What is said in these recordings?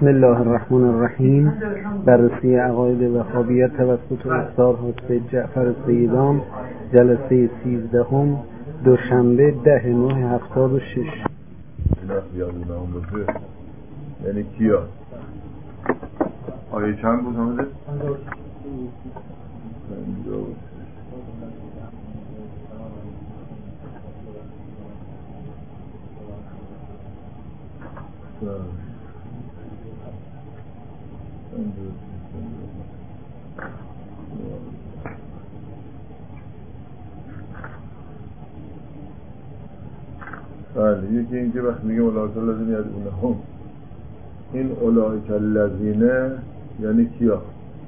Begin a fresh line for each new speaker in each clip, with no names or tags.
بسم الله الرحمن الرحیم. بررسی عقاید وهابیت توسط استاد حسین جعفر سیدام، جلسه 13، دوشنبه 10/9/76.
یعنی کیا؟ آیه چند بود همه؟ بله، یکی این که وقتی میگه اولئک الذین یدعونهم، این اولئک الذین یعنی کیا؟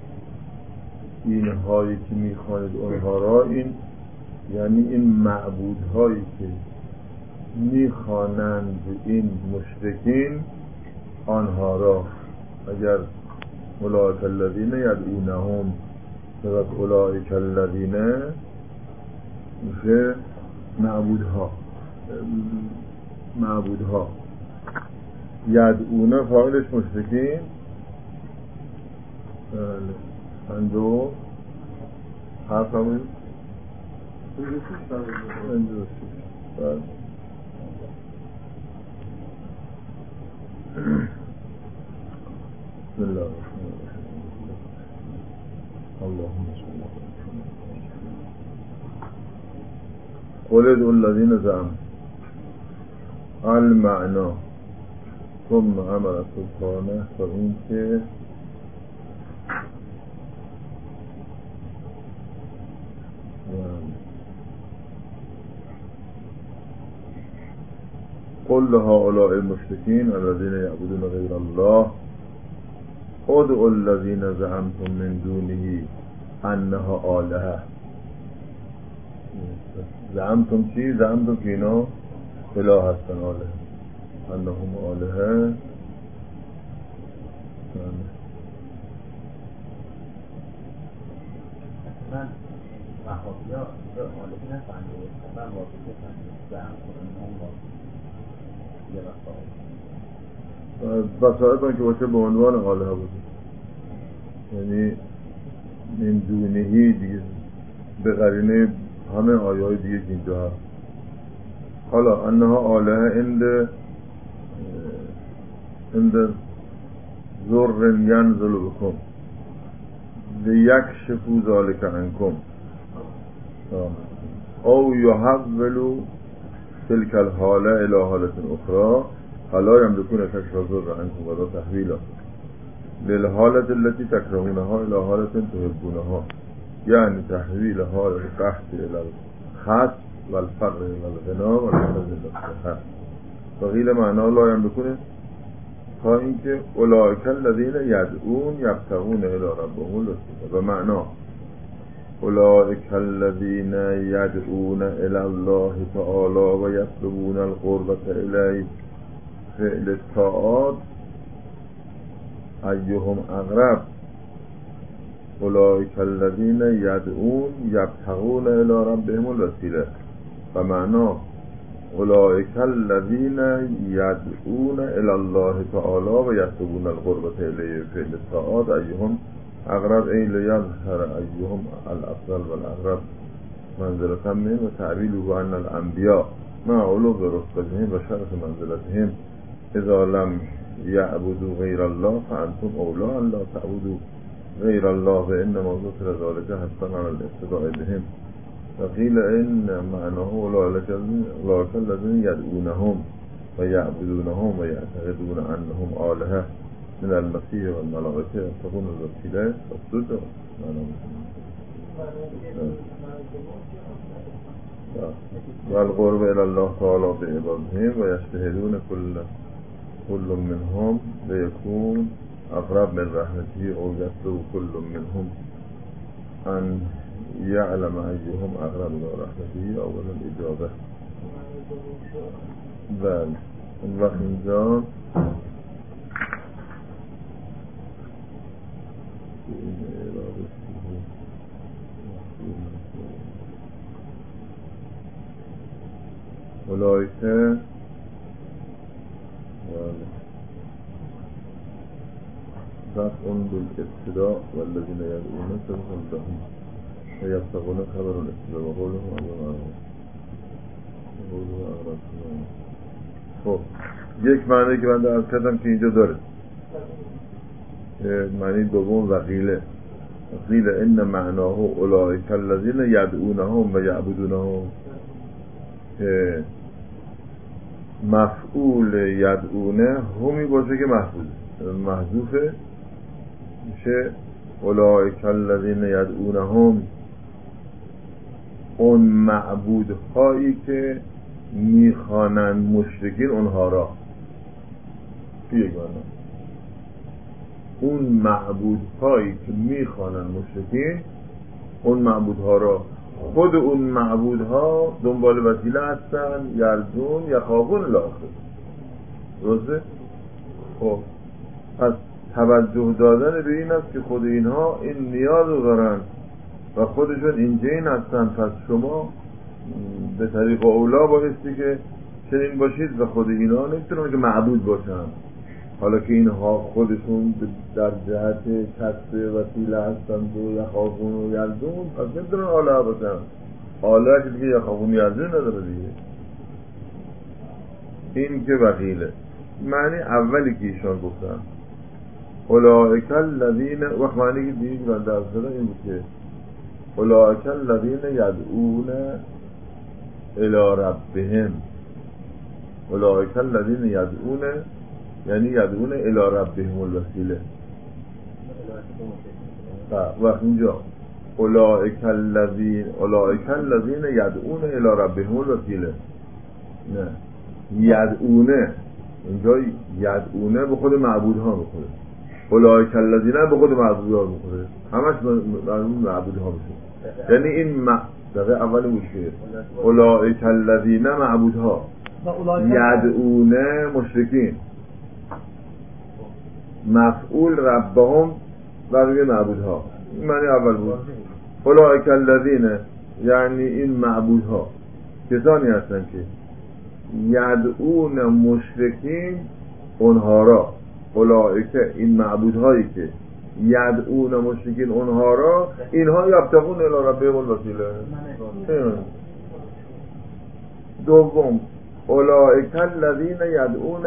اینهایی که میخوانید اونها را، این یعنی این معبودهایی که میخوانند این مشرکین آنها را. اگر اولئک الذین یدعونهم فقط اولئک الذین میشه معبودها یدعونه فاعلش مشرکین. اندو حرف همون بسم الله الرحمن الرحیم. اللهم صل قل ادعوا الذین زعموا المعنا ثم امر سبحانه، تا این که قل هؤلاء المشركين الذين يعبدون غير الله ادعوا الذين زعمتم من دونه انها آلهة. زعمتم چی؟ زعمتم که اینا اله هستن، آلهه، انهم آلهه.
من وهابی ها آلهی نفهمیده، من واسطه
بساعت که باشه به عنوان آلهه بود، یعنی من دونهی دیگه به قرینه همه آیه های دیگه که اینجا هست. حالا انها آلهه عند ذر ینزل بکم لیکشفوا ذلک عنکم او یحولوا تلک الحاله الی حالة اخرى فلا یملکون کشف الضر عنکم ولا تحویلا للحالة التي تکرهونها الی حالة تحبونها، یعنی تحویل حالة القحط الی الخط والفقر الی الغنا والمرض الی الصحة. وقیل معنا لا یملکون، تا اینکه اولئک الذین یدعون یبتغون الی ربهم الوسیله. و معنا اولئک الذین یدعون الی الله تعالی و یطلبون القربة الیه فعل الطاعات ایهم اقرب. اولئک الذین یدعون یبتغون الی ربهم الوسیله. و معنا اولئک الذین یدعون الی الله تعالی و یطلبون القربة الیه فعل الطاعات ایهم اقرب، ای لیظهر ایهم الافضل والاقرب منزلة منه و تعبیله ان الانبیاء مع علو رتبتهم و شرف منزلتهم اذا لم یعبدوا غیر الله فانتم اولی ان لا تعبدوا غیر الله و انما ذکر ذلك حثا علی الاقتداء بهم. وقیل ان معناه اولئک الذین یدعونهم و یعبدونهم و یعتقدون انهم آلهه من المسیح و الملائکه یبتغون الوسیله والصدق. والقرب الى الله تعالی بعبادهم و یجتهدون كل منهم لیکون اقرب من رحمته او یطلب كل منهم ان یعلم ایهم اقرب الى رحمته اول الاجابه. بله، اون وقت اینجا اولئک صفع بالابتداء والذین یدعون سبحان لهم یبتغون خبر الابتداء و قولهم خب یک معنی که من درس کردم که اینجا داره، معنی دوم وقیله ان معناه اولئک الذین یدعونهم و یعبدونهم، مفعول یدعونه همی باشه که محذوفه میشه اولئک الذین یدعونهم، اون معبودهایی که میخوانند مشرکین اونها را. یک معنی اون معبودهایی که میخوانند مشرکین اون معبودها را، خود اون معبودها دنبال وسیله هستن، یرجون یخافون الاخره. درسته؟ خب پس توجه دادن به این است که خود اینها این نیاز رو دارن و خودشون اینجین هستن، پس شما به طریق اولا بایستی که چنین باشید و خود اینا نمیتونن که معبود باشن، حالا که اینها خودشون در جهت کسب وسیله هستند و یخافون و یرجون، پس نمیتونن آله باشن. آله که دیگه یخافون یرجون نداره دیگه. این که وقیله معنی اولی که ایشان گفتن اولئک الذین، وقت معنی که دیگه من در صدا این بود که اولئک الذین یدعون الی ربهم، اولئک الذین یدعون یعنی یدعون الی ربهم الوسیله. وقت اینجا اولئک الذین یدعون الی ربهم الوسیله، نه یدعونه، اینجا یدعونه به خود معبودها میخوره، اولئک الذین به خود معبودها میخوره، همش معبودها میشه. یعنی این دقیقه اول بود که اولئک الذین معبودها یدعونه مشرکین، مفعول ربهم و روی معبودها، این معنی اول بود. اولئک الذین یعنی این معبودها کسانی هستن که یدعون مشرکین اونها را، اولئک این معبودهایی که یدعون مشرکین اونها را، اینها یبتغون الی ربهم الوسیله. دوم اولئک الذین یدعون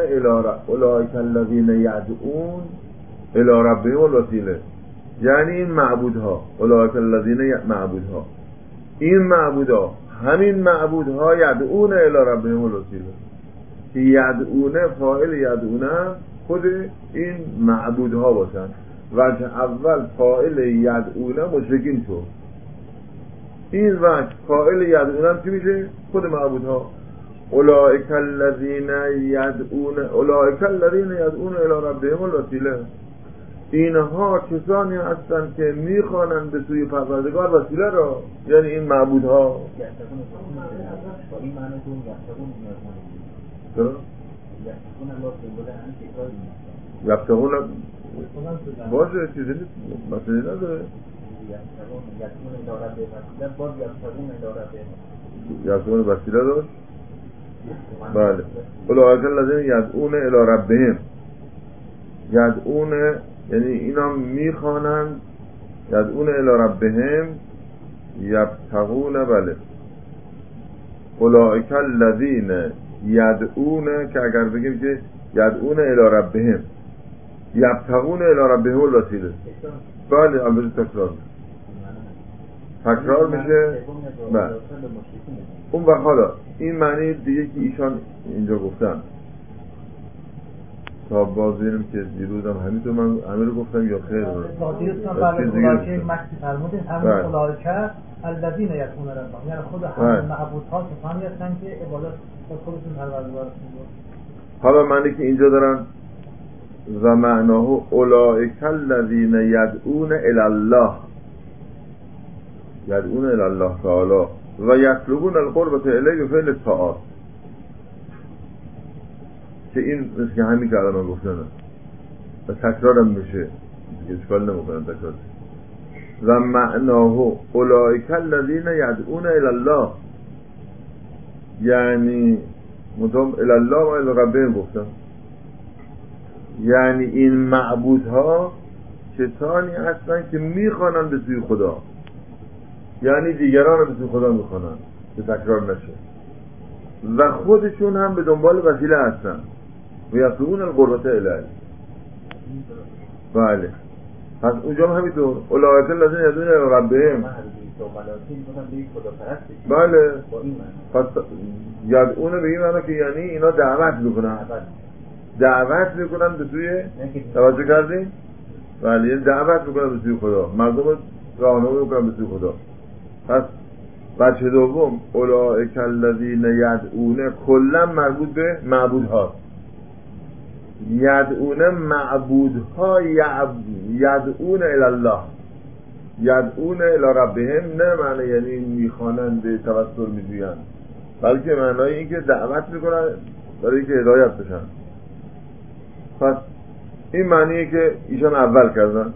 الی ربهم الوسیله، یعنی این معبودها، اولئک الذین معبودها، این معبودها همین معبودها یدعون الی ربهم الوسیله، که یدعونه فاعل یدعونه خود این معبودها باشن. وجه اول فاعل یدعونه مشرکین شد، این وجه فاعل یدعونه چی میشه؟ خود معبودها. اولئک الذین یدعون الی ربهم الوسیله، اینها کسانی هستند که میخوانند به سوی پروردگار وسیله را، یعنی این معبودها. یبتغون باشه چیزی نیست، مسئله نداره. یبتغون وسیله داشت. بله اولئک الذین یدعون الی ربهم، یدعون یعنی اینا میخوانند، یدعون الی ربهم یبتغون، بله اولئک الذین یدعون، که اگر بگیم که یدعون الی ربهم یبتغون الی ربهم الوسیله، بله البته تکرار میشه. بله اون وقت حالا این معنی دیگه که ایشان اینجا گفتن تا باز ببینیم که دیروز هم همینطور من همه رو گفتم یا خیر
اولئک مکسی فرمودین همون اولئک الذین یدعون ربهم، یعنی خود همون معبودها کسانی هستن که عبادت خودشون پروردگارشون رو.
حالا معنی که اینجا دارن و معناه اولئک الذین یدعون الی الله، یدعون الی الله تعالی و یطلبون القربة الیه بفعل الطاعات، که این مثل که همین که الان گفتن و تکرارم میشه اشکال نمیکنم تکرار. و معناه اولئک الذین یدعون الی الله، یعنی مدام الی الله و الی ربهم گفتم، یعنی این معبودها کسانی هستن که میخوانن به سوی خدا، یعنی دیگران رو به سوی خدا میخوانن که تکرار نشه و خودشون هم به دنبال وسیله هستن و یطلبون القربة الیه. بله پس اونجا هم همینطور اولئک الذین یدعون الی ربهم. بله پس یدعون به این معنی که یعنی اینا دعوت میکنن به سوی، توجه کردین؟ بله یعنی دعوت میکنن به سوی خدا، مردم راهنمایی میکنن به سوی خدا. پس بچه دوم اولئک الذین یدعون کلا مربوط به معبودها، یدعون معبودها، یدعون الی الله، یدعون الی ربهم، نه معنی یعنی میخوانند به توسل میجویند، بلکه معنای این که دعوت میکنن برای اینکه هدایت بشن. پس این معنیه که ایشان اول کردن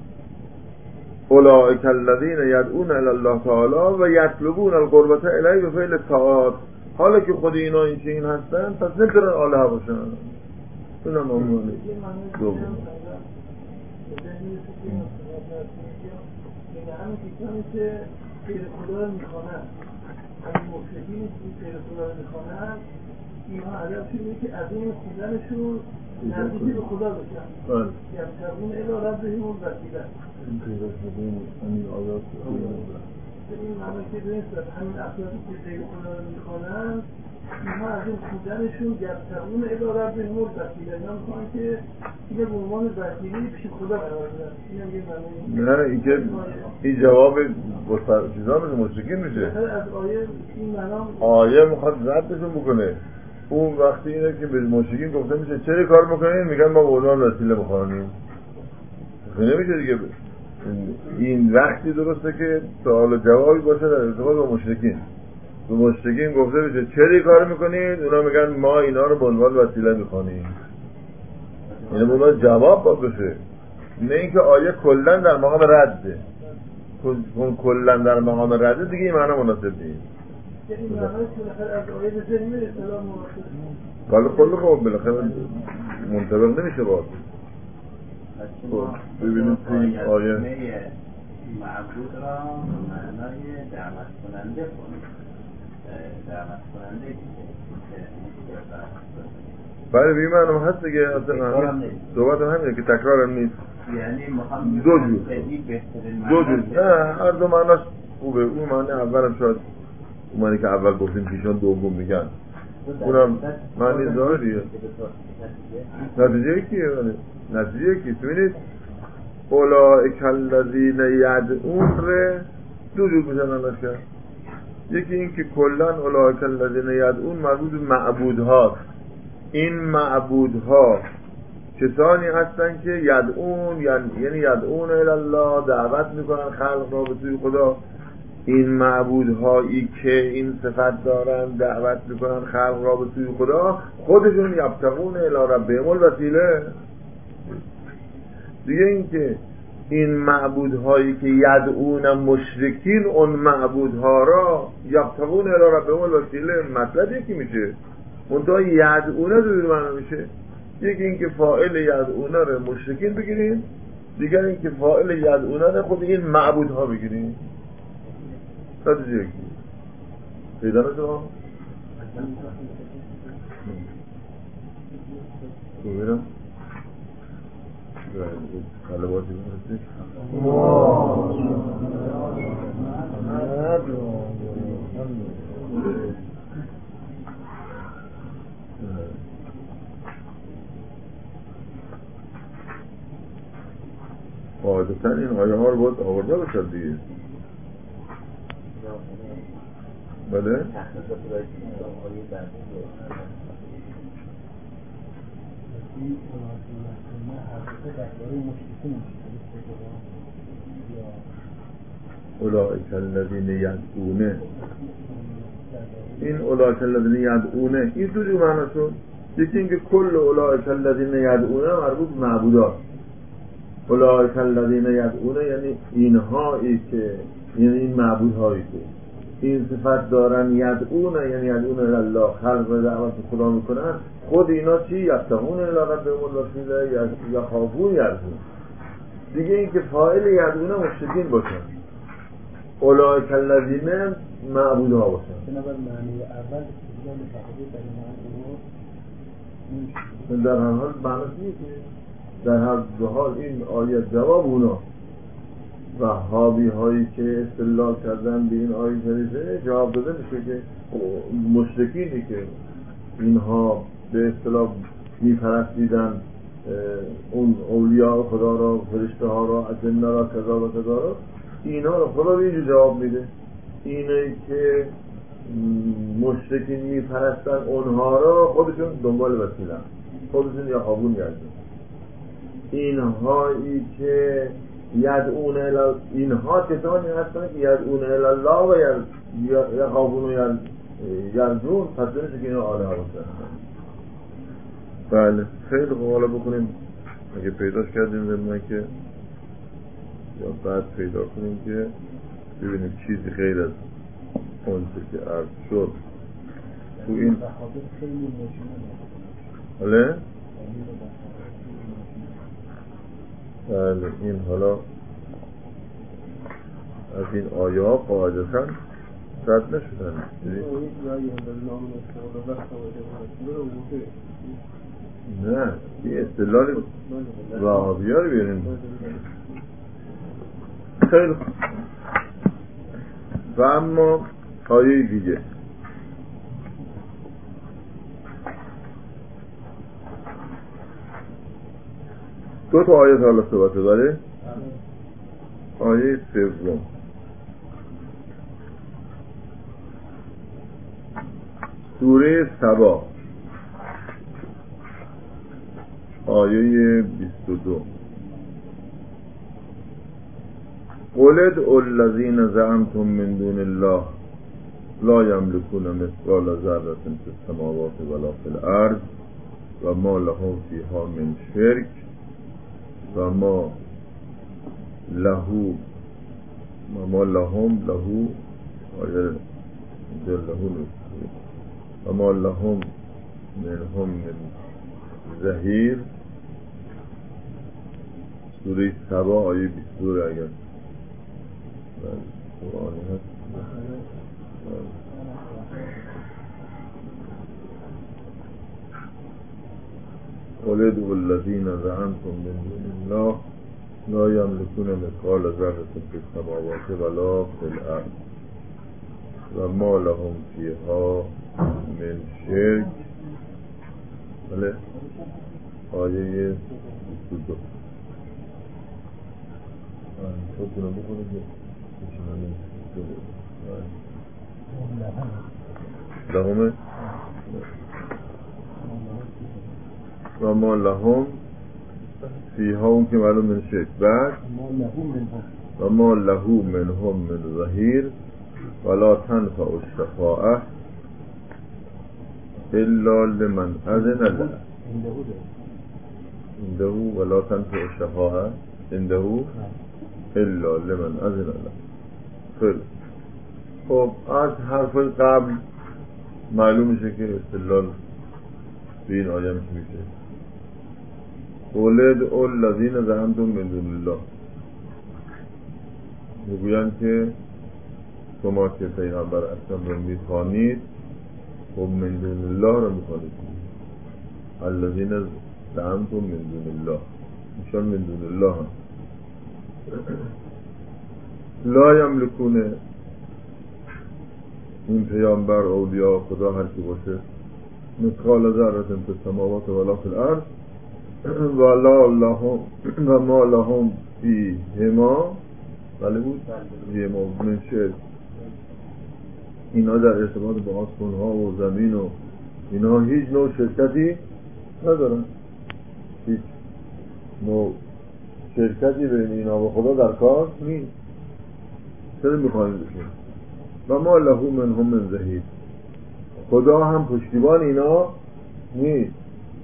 اولئک الذین یدعون الی الله تعالی و یطلبون القربة الیه به فعل الطاعات. حالا که خود اینا این چنین هستن پس نمیتونن آله باشن. اونم آمونه دوم
همه کسانی که غیر خدا رو میخوانن، همین مشرکینی که غیر خدا رو میخوانن، اینها هدفشون اینه که از این خوندنشون نزدیک به خدا بشن، یبتغون الی ربهم الوسیله.
این آیات
این معنی که به همین افرادی که غیر خدا رو میخوانن، اینها از این خوندنشون یبتغون الی ربهم الوسیله، اینا میخوان که اینه به عنوان وسیله پیش خدا قرار بدن. اینم یه معنی.
نه اینکه این جواب چیزا مثل مشرکین میشه.
از آیه این معنی
آیه میخواد ردشون بکنه. اون وقتی اینه که به مشرکین گفته میشه چرا کار میکنین، میگن ما به عنوان وسیله بخوانیم. نمیشه دیگه. این وقتی درسته که سوال و جوابی باشه در ارتباط با مشرکین. به مشرکین گفته میشه چرا کار میکنید، اونا میگن ما اینا رو به عنوان وسیله میخوانیم. یعنی به عنوان جواب باید بشه، نه اینکه آیه کلا در مقام رده. کلا در مقام رده دیگه این معنی مناسب نیست.
این معنی که از آیه به ذهن میاد سلام مناسب.
ولی خب بالاخره منطبق نمیشه باید. ببینید این آیه
معبود را معنای دعوت کننده کنید، دعوت کننده
بله بی معنی هست دیگه. صحبت همینه که تکرار هم نیست.
یعنی مخوام
دو جور نه هر دو معنیش خوبه. اون معنی اول هم شاید اون معنی که اول گفتیم پیشان دوم میگن، اونم معنی ظاهریه. نتیجه کیه؟ نتیجه کیه؟ ببینید اولئک الذین یدعون ره دو جور میشن کرد. یکی این که کلن اولئک الذین یدعون مربوط به معبودهاست. این معبودها کسانی هستن که یدعون یعنی یدعون الی الله، دعوت میکنن خلق را به سوی خدا. این معبودهایی که این صفت دارن دعوت میکنن خلق را به سوی خدا، خودشون یبتغون الی ربهم الوسیله. دیگه این که این معبودهایی که یدعون مشرکین اون معبودها را یبتغون الی ربهم الوسیله، مطلب یکی میشه، منتها یدعونه دو معنی میشه. یکی این که فاعل یدعونه رو مشرکین بگیریم، دیگر این که فاعل یدعونه رو خود این معبودها بگیریم. نتیجه یکی پیدا نشد. ببینم خلواتی هستی عادتا این آیه ها رو باید آورده باشد دیگه. بله اولئک الذین یدعون، این اولئک الذین یدعون این دو جور معنی شد. یکی اینکه کل اولئک الذین یدعون مربوط به معبودات. اولئک الذین یدعون یعنی اینهایی که، یعنی این معبودهایی که این صفت دارن، یدعون یعنی یدعون الی الله، خلق و دعوت خدا میکنن. خود اینا چی؟ یبتغون الی ربهم الوسیله یخافون یرجون. دیگه این که فاعل یدعونه مشرکین باشن، اولئک الذین معبودها باشن.
بنابراین معنی اول استدلال فقهی در معنی
در هر حال معنی نیست. در هر دو حال این آیه جواب اونا وهابی هایی که استدلال کردن به این آیه شریفه جواب داده میشه که مشرکینی که اینها به اصطلاح میپرستیدن اون اولیاء خدا را، فرشته ها را، اجنه را، کذا و کذا را، اینا را خدا به اینجا جواب میده. اینه که مشرکین میپرستن اونها را خودشون دنبال وسیله، خودشون یا خوابون گردن. اینهایی که یدعون اینها کسانی هستن که یدعون الله و یخافون و یرجون، پس دونشه که اینا آله ها باشن. بله خیلی خوب، حالا بکنیم اگه پیداش کردیم زمینه که یا بعد پیدا کنیم که ببینیم چیزی غیر از اون که عرض شد تو این حاله بله این حالا از این آیه قاعدتا رد نشدن. نه این استدلال وهابی‌ها رو بیاریم. خیلی و اما آیه دیگه دو تا آیه حالا صحبت داره. آیه سوم سوره سبا آیه 22 قل ادعوا الذین زعمتم من دون الله لا یملکون مثقال ذرة فی السماوات ولا فی الارض و ما لهم فیها من شرک و ما لهم آیه و ما لهم منهم من ظهیر. سوره سبا آیه 22 اگر قرآنی هست. قل ادعوا الذین زعمتم من دون الله لا یملکون مثقال ذرة فی السماوات ولا فی الارض و ما لهم فیها من شرک. بله آیه 22 خودتون بکنید لهمه و ما لهم فیها اون که معلوم من شرک. بعد و ما لهو منهم من ظهیر ولا تنفع الشفاعة الا لمن اذن له عنده ولا تنفع الشفاعة عنده الا لمن اذن له. خیلی خب از حرف قبل معلوم میشه که استدلال به این آیه میشه قل ادعوا الذین زعمتم من دون الله. میگویند که شما که پیغمبر اکرم رو میخوانید خب من دون الله رو میخوانید. الذین زعمتم من دون الله ایشان من دون الله هم لا یملکونه. این پیامبر اولیاء خدا هر کی باشه مثقال ذره فی السماوات ولا فی الارض و ما لهم فیهما بله بود فیهما من شرک. اینا در ارتباط با آسمان‌ها و زمین و اینا هیچ نوع شرکتی ندارن. هیچ نوع شرکتی بین اینا و خدا در کار نیست. چرا میخواهیم بشیم؟ و ما لهو منهم من ظهیر. خدا هم پشتیبان اینا نیست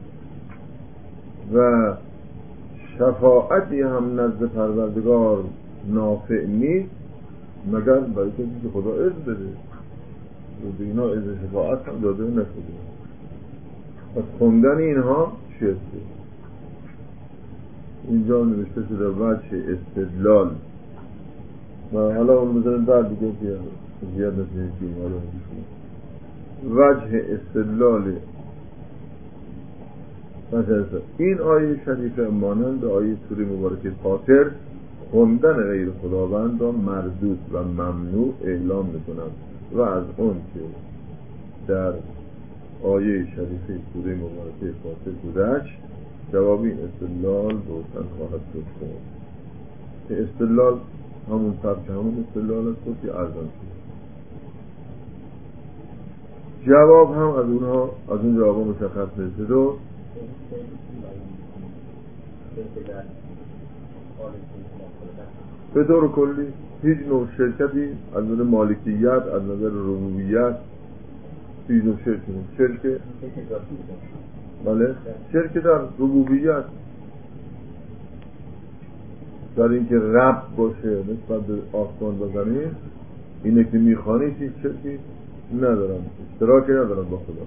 و شفاعتی هم نزد پروردگار نافع نیست مگر برای کسی که خدا اذن بده. و اینا اذن شفاعت هم داده نشده. پس خوندن اینها شرکه. اینجا نوشته شده وجه استدلال و حالا اون بزنیم بعد دیگه که زیاد نسیدیم وجه استدلال این آیه شریفه مانند آیه سوره مبارکه فاطر خوندن غیر خداوند را مردود و ممنوع اعلام میکنند و از اون که در آیه شریفه سوره مبارکه فاطر گذشت جواب این استدلال روشن خواهد شد. استدلال همون سبک همون استدلال است که ارزان شد. جواب هم از اونها از اون جواب مشخص نشد و به طور کلی هیچ نوع شرکتی از نظر مالکیت از نظر ربوبیت هیچ نوع شرک بله شرک در ربوبیت در اینکه رب باشه نسبت به آسمان و زمین اینه که میخوانید هیچ شرکی ندارن اشتراکی ندارن با خدا.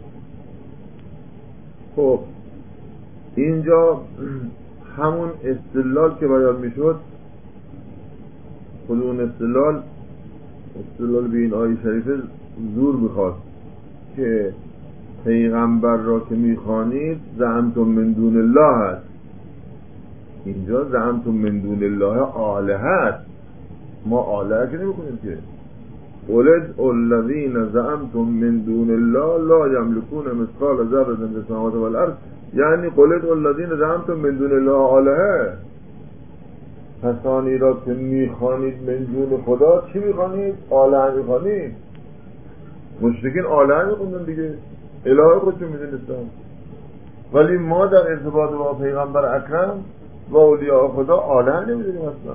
خب اینجا همون استدلال که بیان میشد خود اون استدلال به این آیه شریفه زور میخواست که پیغمبر را که میخوانید زعمتم من دون الله هست. اینجا زعمتم من دون الله آله هست، ما آله که نمیکنیم که قلت الذین زعمتم من دون الله لا یملکون مثقال ذره فی السماوات والارض، یعنی قلت الذین زعمتم من دون الله آله، کسانی را که میخوانید من دون خدا چی میخوانید؟ آله میخوانید. مشرکین آله میخوندن دیگه، اله خودشون میدونستن، ولی ما در ارتباط با پیغمبر اکرم و اولیاء خدا آله نمیدونیم اصلا.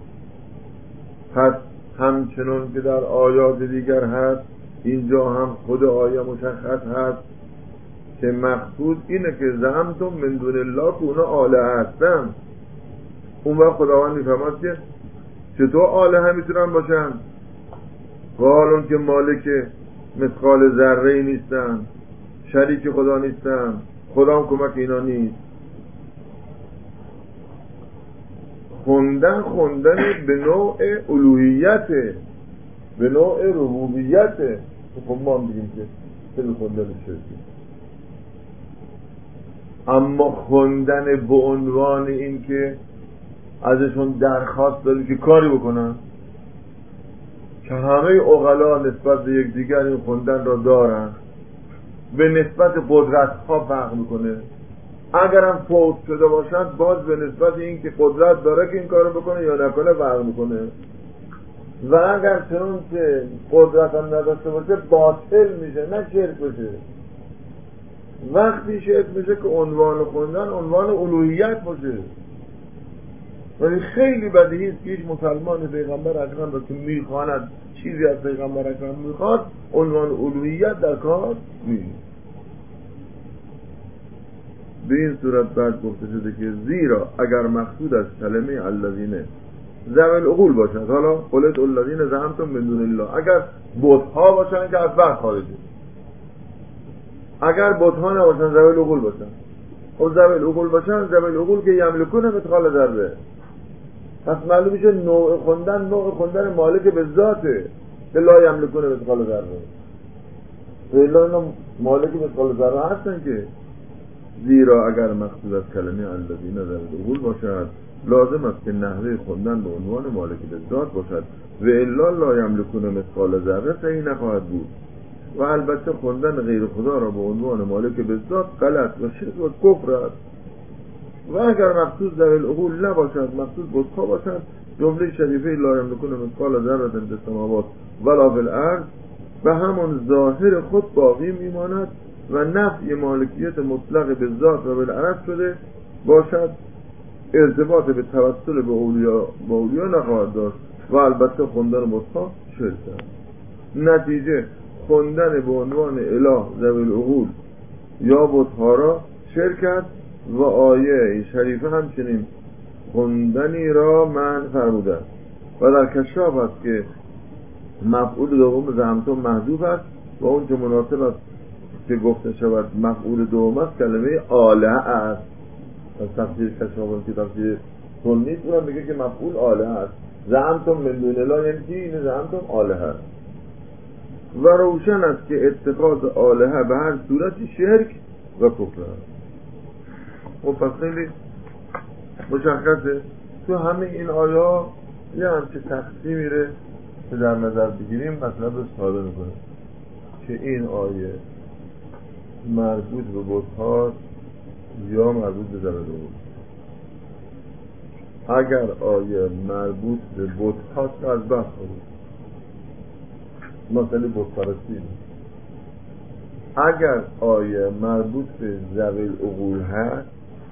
پس همچنون که در آیات دیگر هست اینجا هم خود آیه مشخص هست که مقصود اینه که زعمتم من دون الله که اونا آله هستن. اون وقت خداوند میفهمد که چطور آله هم میتونن باشن و حالون که مالک مثقال ذره نیستن، شریک خدا نیستن، خدا هم کمک اینا نیست. خوندن به نوع الوهیته، به نوع ربوبیته. خب ما هم بگیم که خیلی خوندن شرکی، اما خوندن به عنوان این که ازشون درخواست داریم که کاری بکنن که همه عقلا نسبت به یک دیگر این خوندن را دارن، به نسبت قدرت ها فرق میکنه. اگرم فوت شده باشند باز به نسبت این که قدرت داره که این کارو بکنه یا نکنه فرق میکنه، و اگر چون که قدرت هم نداشته باشه باطل میشه، نه شرک بشه. وقتی شرک میشه که عنوان خوندن عنوان الوهیت باشه. ولی خیلی بدیهی است که هیچ مسلمان پیغمبر اکرم را که میخواند چیزی از پیغمبر اکرم میخواد عنوان الوهیت در کار نیست. به این صورت بعد گفته شده که زیرا اگر مقصود از کلمه الذین ذوی العقول باشد، حالا قلت الذین زعمتم من دون الله، اگر بت‌ها باشن که از بحث خارجه، اگر بت‌ها نباشن ذوی العقول باشن، خب ذوی العقول باشن، ذوی العقول که یملکون مثقال ذره، پس معلوم میشه نوع خوندن مالک به ذاته که لا یملکون مثقال ذره. الا اینا مالک مثقال ذره هستن که. زیرا اگر مقصود از کلمه الذین ذوی العقول باشد لازم است که نحوه خوندن به عنوان مالک به ذات باشد و الا لا یملکون مثقال ذره صحیح نخواهد بود. و البته خوندن غیر خدا را به عنوان مالک به ذات غلط و شرک و کفر است. و اگر مقصود ذوی العقول نباشد، مقصود بت‌ها باشد، جمله شریفه لا یملکون مثقال ذره فی السماوات ولا فی الارض به همون ظاهر خود باقی میماند و نفی مالکیت مطلق به ذات و بالعرض شده باشد، ارتباط به توسل به اولیا نخواهد داشت و البته خوندن بت‌ها شرک است. نتیجه خوندن به عنوان اله ذوی العقول یا بت‌ها را شرک است و آیه شریفه همچنین خوندنی را منع فرموده است. و در کشاف است که مفعول دوم زعمتم محذوف است و اون که مناسب است که گفته شود مفعول دوم است کلمه آله است. از تفسیر کشاف که تفسیر سنی اونم میگه که مفعول آله هست. زعمتم من دون الله یعنی چی؟ این زعمتم آله هست و روشن است که اتخاذ آلهه به هر صورتی شرک و کفر است. و پس خیلی مشخصه تو همه این آیا یه همچه تقسیمی ره که در نظر بگیریم مطلب رو ساده میکنه که این آیه مربوط به بت‌هاست یا مربوط به زبده بود. اگر آیه مربوط به بت‌هاست از بحث کنید مثلا بت‌پرستی. اگر آیه مربوط به ذوی العقول هست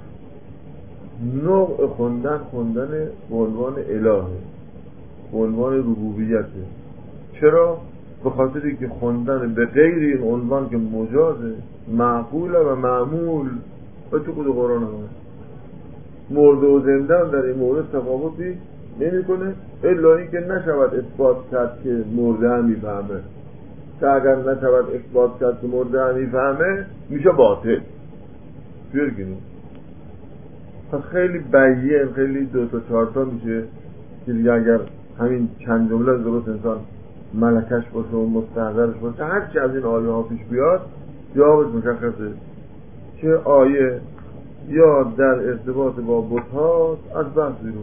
نوع خوندن به عنوان الهه، به عنوان ربوبیته. چرا؟ به خاطری که خوندن به غیر این عنوان که مجازه معقول و معمول و تو خود قرآن هست. مرده و زنده در این مورد تفاوتی نمی کنه الا این که نشود اثبات کرد که مرده هم میفهمه، که اگر نشود اثبات کرد که مرده هم میفهمه میشه باطل. بگیریم پس خیلی بیه، خیلی 2 تا 4 تا میشه که دیگه اگر همین چند جمله درست انسان ملکش باشه و مستحضرش باشه هرچی از این آیه ها پیش بیاد جوابش مشخصه که آیه یا در ارتباط با بت‌هاست از بحث بیرون،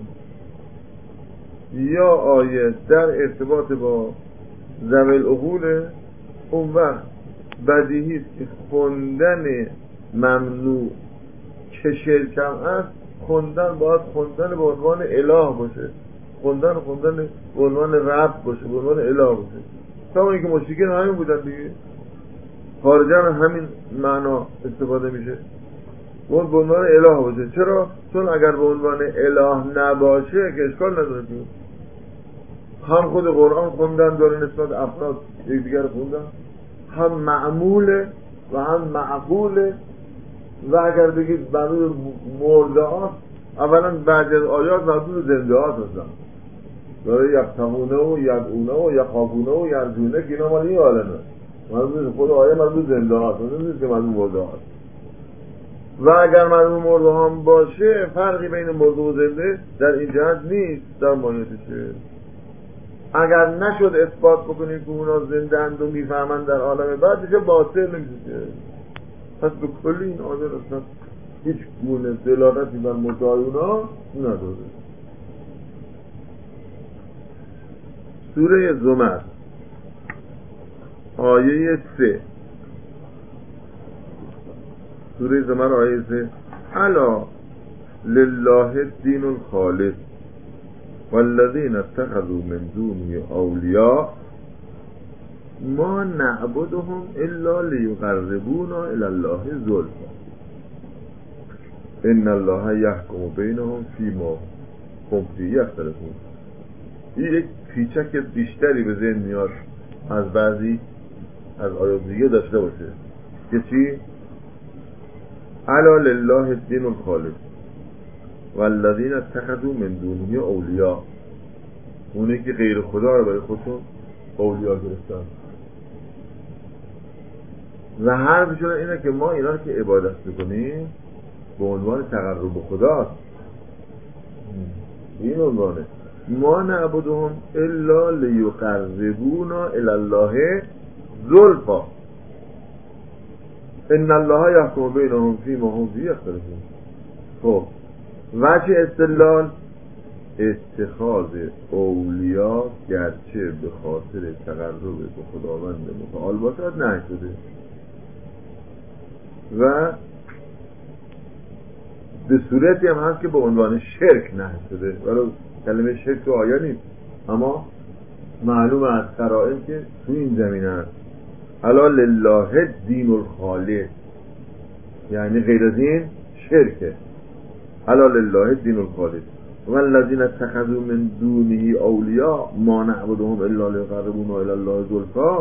یا آیه در ارتباط با ذوی العقول. اون وقت بدیهی است که خوندن ممنوع که شرک هم است خوندن باید خوندن به عنوان اله باشه، خوندن به عنوان رب باشه، به عنوان اله باشه. تا اینکه مشرکین همین بودن دیگه، خارجا همین معنا استفاده میشه، اون به عنوان اله باشه. چرا؟ چون اگر به عنوان اله نباشه که اشکال نداره که هم خود قرآن خوندن داره نسبت افراد یکدیگر خوندن، هم معموله و هم معقوله. و اگر بگید مربوط مرده هاست، اولا بعضی از آیات مربوط زنده هاست هستن، داره یبتغونه و یدعونه و یخافونه و یرجونه که اینا مال این عالمه، مربوط خود آیه مربوط زنده هاست، نمیدونید که مربوط مرده هاست. و اگر مربوط مرده هم باشه فرقی بین مرده و زنده در این جهت نیست، در ماهیتشه. اگر نشد اثبات بکنید که اونا زنده اند و میفهمند در عالم بعد میشه باطل نمیشه. پس به کلی این آیه اصلا هیچ گونه دلالتی بر مدعای اونا نداره. سوره زمر آیه 3. سوره زمر آیه 3: الا لله الدین الخالص والذین اتخذوا من دونه اولیاء ما نعبدهم الا لیقربونا الی الله زلفا ان الله یحکم بینهم فیما هم فیه یختلفون. این یک پیچک بیشتری به ذهن میاد از بعضی از آیات دیگه داشته باشه که چی؟ الا لله الدین الخالص والذین اتخذوا من دونه اولیاء، اونی که غیر خدا رو برای خودشون اولیاء گرفتن. و حرفشون اینه که ما اینا رو که عبادت میکنیم به عنوان تقرب به خداست. این عنوانه ما نعبدهم الا لیقربونا الی الله زلفا ان الله یحکم بینهم فیما هم فیه یختلفون. خب وجه استدلال اتخاذ اولیاء گرچه به خاطر تقرب به خداوند متعال باشد نه شده و به صورتی هم هست که به عنوان شرک نه شده، ولی کلمه شرک تو آیه نیست، اما معلوم از قرائن که تو این زمینه هست. الا لله الدین الخالص یعنی غیر از این شرکه. الا لله الدین الخالص والذین اتخذوا من دونه اولیاء ما نعبدهم الا لیقربونا الی الله زلفا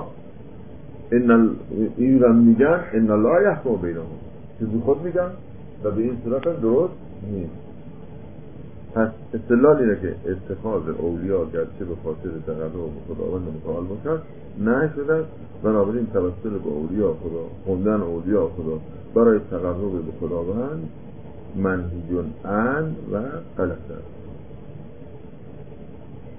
این رو میگن ان الله یحکم بینهم، چیزی خود میگن و به این صورت درست نیست. پس استدلال اینه که اتخاذ اولیاء گرچه به خاطر تقرب به خداوند متعال باشد نه شده، بنابراین توسل به اولیاء خدا، خوندن اولیاء خدا برای تقرب به خداوند منهی عن و غلط است.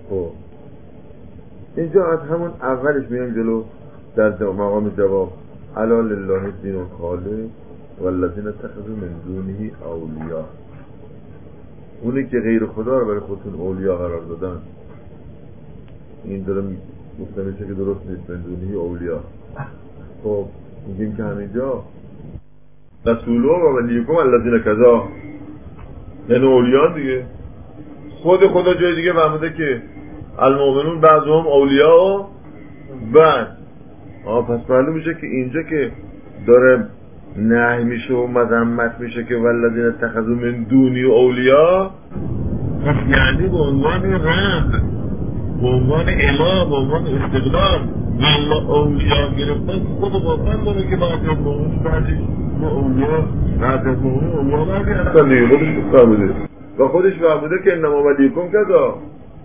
خب اینجا از همون اولش میام جلو در مقام جواب الا لله الدین الخالص والذین اتخذوا من دونه اولیاء، اونی که غیر خدا رو برای خودشون اولیاء قرار دادن. این داره گفته میشه که درست نیست، من دونه اولیاء. خب میگیم که همینجا رسوله و ولیکم الذین کذا، یعنی اولیاء دیگه. خود خدا جای دیگه فهمیده که المؤمنون بعضهم اولیاء و بعد پس معلوم میشه که اینجا که داره نهی میشه و مذمت میشه که والذین اتخذوا من دونی اولیاء، پس یعنی به عنوان رب، به عنوان اله، به عنوان استقلال والله اولیاء گرفتن. خود واقعا داره که بعد از مومن بعدش ما اولیاء بعد از مومن اولیاء نگرفتن دیگه. خودش فهمیده و خودش فهمیده که انما ولیکم کذا.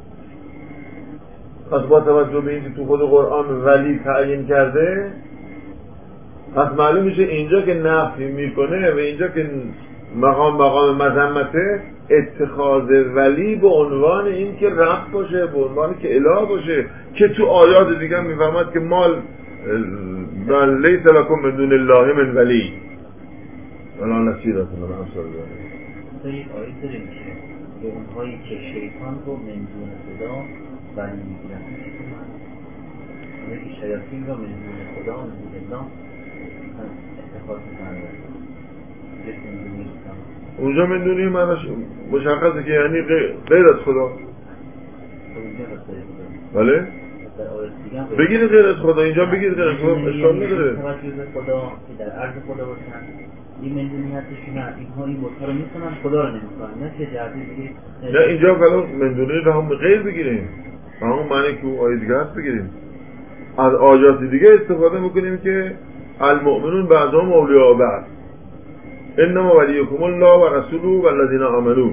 پس با توجه به اینکه تو خود قرآن ولی تعیین کرده، پس معلوم میشه اینجا که نفی میکنه و اینجا که مقام مذمته، اتخاذ ولی به عنوان این که رب باشه، به عنوان که اله باشه، که تو آیات دیگه هم میفهمد که مال لیس لکم من دون الله من ولی ولا نصیر. اصلا من امثال دارم
یک آیه داریم که به اونهایی که شیطان رو من دون خدا ولی میگیرن، که شیاطین رو من دون خدا من دون الله اتخاذ میکنن.
اونجا من دونی معنیش مشخصه که یعنی غیر از خدا. بله؟ بگید غیر از خدا، اینجا بگید غیر از خدا، اشکال نداره.
خدا که در عرض خدا باشن، این مندونیتشون اینها این بودها رو میکنن، خدا رو نمیکنن. نه که جهتی بگید
نه، اینجا فقط مندونی رو هم غیر بگیریم، به همون معنی که او آیه دیگه هست بگیریم. از آیات دیگه استفاده میکنیم که المؤمنون بعضهم اولیاء بعض، انما ولیکم الله و رسوله و الذین آمنوا.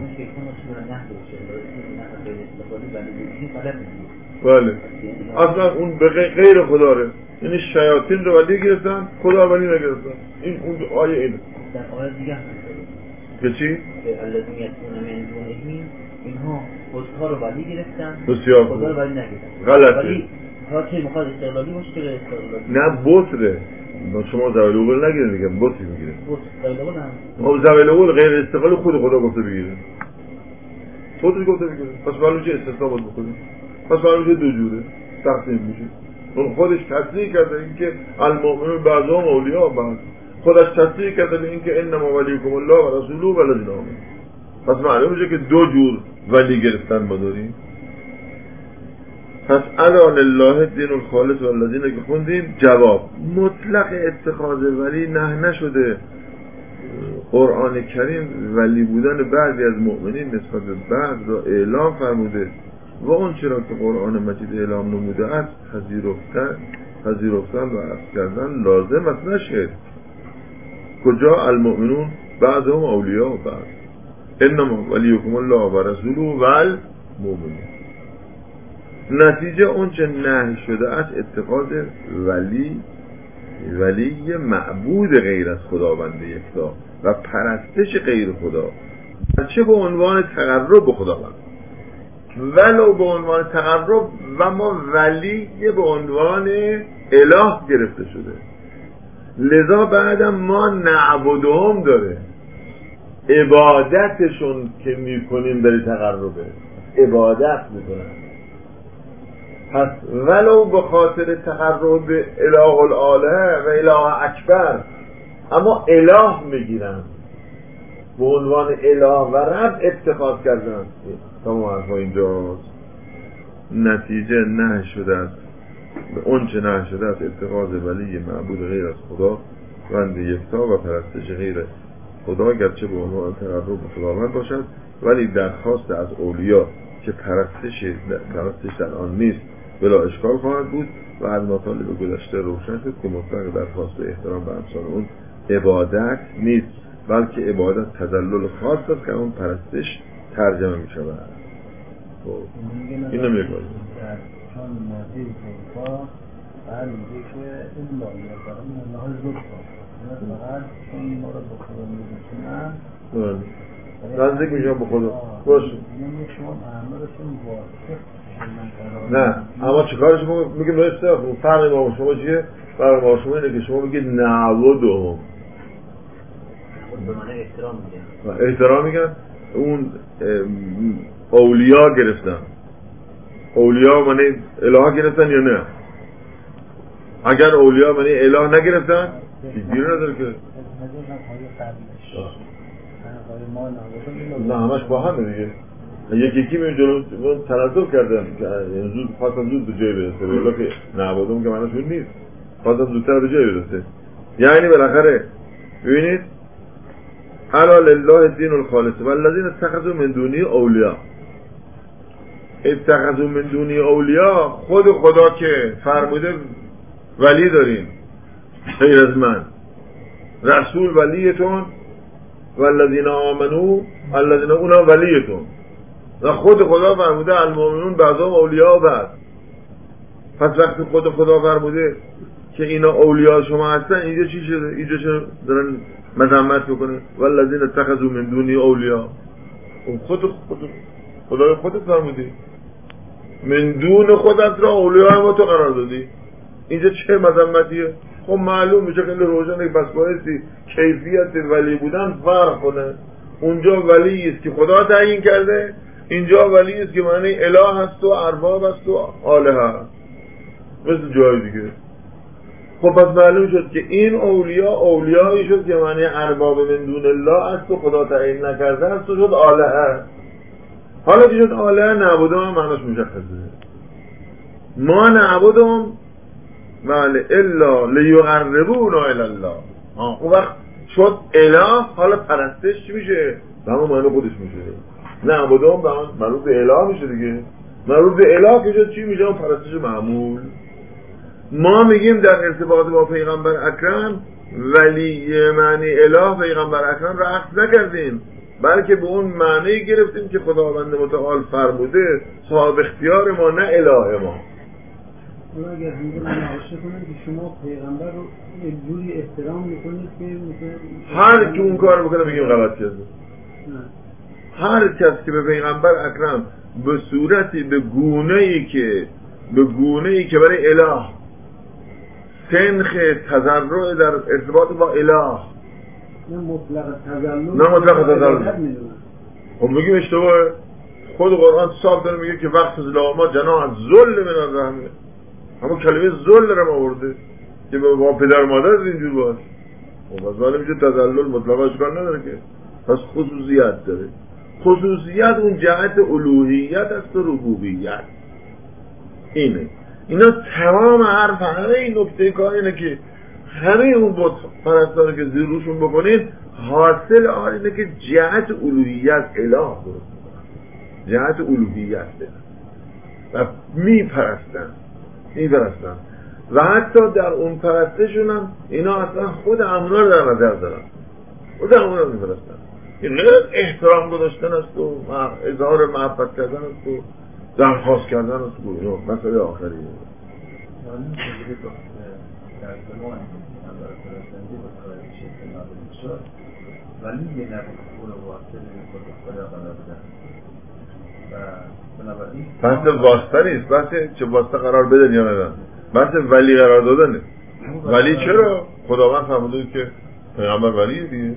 بله اصلا اون به غیر خدا ره، یعنی شیاطین رو ولی گرفتن، خدا ولی نگرفتن. این اون آیه اینه.
در آیه دیگه
که چی؟
که الذین یدعون من دونه اینها خودها رو ولی گرفتن،
بسیار
خدا رو ولی نگرفتن.
غلطه.
ولی تا که میخواد استقلالی باشه که استقلالی
نه بطره. شما زوال اول نگیرین دیگه، بطی میگیره.
بط
زوال اول غیر استقلال خود خدا گفته بگیره، خودش گفته بگیره. پس معلوم چه استثناء باید بکنیم. پس معلوم چه دو جوره تقسیم میشه. اون خودش تصدیق کرده اینکه المؤمنون بعضهم اولیاء بعض، خودش تصدیق کرده اینکه انما ولیکم الله و رسوله و الذین آمنوا. پس معلوم میشه که دو جور ولی گرفتن ما داریم. پس الا لله الدین الخالص والذین که خوندیم جواب مطلق اتخاذ ولی نه نشده. قرآن کریم ولی بودن بعضی از مؤمنین نسبت به بعض را اعلام فرموده و اون چرا که قرآن مجید اعلام نموده است پذیرفتن و عرض کردن لازم است نشد. کجا؟ المؤمنون بعضهم اولیاء بعض، انما ولیکم الله و رسوله و المؤمنون. نتیجه اون چه نهی شده است اتخاذ ولی معبود غیر از خداوند یکتا و پرستش غیر خدا، چه به عنوان تقرب به خداوند ولو به عنوان تقرب و ما ولی به عنوان اله گرفته شده. لذا بعدم ما نعبدهم داره، عبادتشون که میکنیم برای تقربه، عبادت میکنن. پس ولو به خاطر تقرب به اله الاله و اله اکبر، اما اله میگیرن به عنوان اله و رب اتخاذ کردن. تمام حرفا اینجاست. نتیجه نه شده است به اون چه نه شده است اتخاذ ولی معبود غیر از خدا وند یکتا و پرستش غیر خدا، گرچه به عنوان تقرب به خداوند باشد، ولی درخواست از اولیا که پرستش در آن نیست بلا اشکال خواهد بود و از مطالب گذشته روشن شد که مطلق درخواست احترام به امثال اون عبادت نیست، بلکه عبادت تذلل خاص است که اون پرستش ترجمه می شود. اینو می کنیم
چون ماضی زلفا بر میگه که این لایه برای منهای زلفا فقط چون ما رو بخورا میگوشنن
نزدیک میشن به خدا. باشه
شما معاملتون
نه، اما چیکارش میگیم درسته؟ فرق ما شما چیه؟ فرق ما شما اینه که شما بگید نعبدهم.
به معنی احترام میگن.
احترام میگن. اون اولیا گرفتن. اولیا معنی اله گرفتن یا نه؟ اگر اولیا معنی اله نگرفتن چیزی نداره که. نه همش با همه دیگه. یکی میون جلو تنظر کردن زود خواستم زود به جای برسه ولی که نعبدهم که معنیشون نیست، خواستم زودتر به جای برسه. یعنی بالاخره ببینید الا لله الدین الخالص والذین اتخذوا من دونه اولیاء. اتخذوا من دونه اولیاء، خود خدا که فرموده ولی دارین غیر از من، رسول ولیتون والذین آمنوا الذین اونا ولیتون، و خود خدا فرموده المؤمنون بعضهم اولیاء بعض. پس وقتی خود خدا فرموده که اینا اولیاء شما هستن، اینجا چی شده؟ اینجا چرا دارن مذمت میکنه؟ والذین اتخذوا من دونی اولیاء. خدای خودت فرمودی من دون خودت را اولیاء ما تو قرار دادی، اینجا چه مذمتیه؟ خب معلوم میشه خیلی روشنه. بس بایستی کیفیت ولی بودن فرق کنه. اونجا ولی است که خدا تعیین کرده، اینجا ولی است که معنی اله هست و ارباب هست و آله هست مثل جای دیگه. خب پس معلوم شد که این اولیایی شد که معنی ارباب من دون الله است و خدا تعیین نکرده است و شد آله هست. حالا که شد آله نعبدهم معنیش مشخصه. ما نعبدهم بله الا لیقربونا الی الله. اون وقت شد اله، حالا پرستش چی میشه؟ به همون معنی خودش میشه. نعبدهم به مربوط به اله میشه دیگه. مربوط به اله که شد چی میشه؟ اون پرستش معمول. ما میگیم در ارتباط با پیغمبر اکرم ولی معنی اله پیغمبر اکرم را اخذ نکردیم، بلکه به اون معنی گرفتیم که خداوند متعال فرموده صاحب اختیار ما نه اله ما.
حالا اگر اینجا مناقشه کنن که شما پیغمبر رو یک جوری احترام میکنید که
هر کی اون کار بکنه میگیم غلط کرده. هر کس که به پیغمبر اکرم به صورتی به گونه‌ای که برای اله سنخ تضرع در ارتباط با اله،
نه مطلق تضرع
خب میگیم اشتباهه. خود قرآن صاف داره میگه که وقت ظلما جناح از ذل من الرحمه، همون کلمه ذل دارم آورده که با پدر مادر اینجور باش. خب از ولی میشه تذلل مطلقا اشکال نداره که. پس خصوصیت داره. خصوصیت اون جهت الوهیت است و ربوبیت. اینا تمام حرف همه این نکته کار اینه که همه اون بت پرستانی که زیر روشون بکنید حاصل آن اینه که جهت الوهیت اله درست میکنن، جهت الوهیت و میپرستن و حتی در اون پرستشون هم اینا اصلا خود امونا رو در نظر دارن، خود امونا رو میپرستن. این غیر احترام گذاشتن است و اظهار محبت کردن است و درخواست کردن است و اینا مسئله آخریه.
در زمان پیغمبر فرستنده و خواهی شکل نازل شد ولی یه نبود خود واسطه خود خدا قرار بدن و بنابراین
بحث واسطه نیست، بحث چه واسطه قرار بدن یا ندن، بحث ولی قرار دادنه. ولی چرا؟ خداوند فرموده که پیغمبر ولیه دیگه.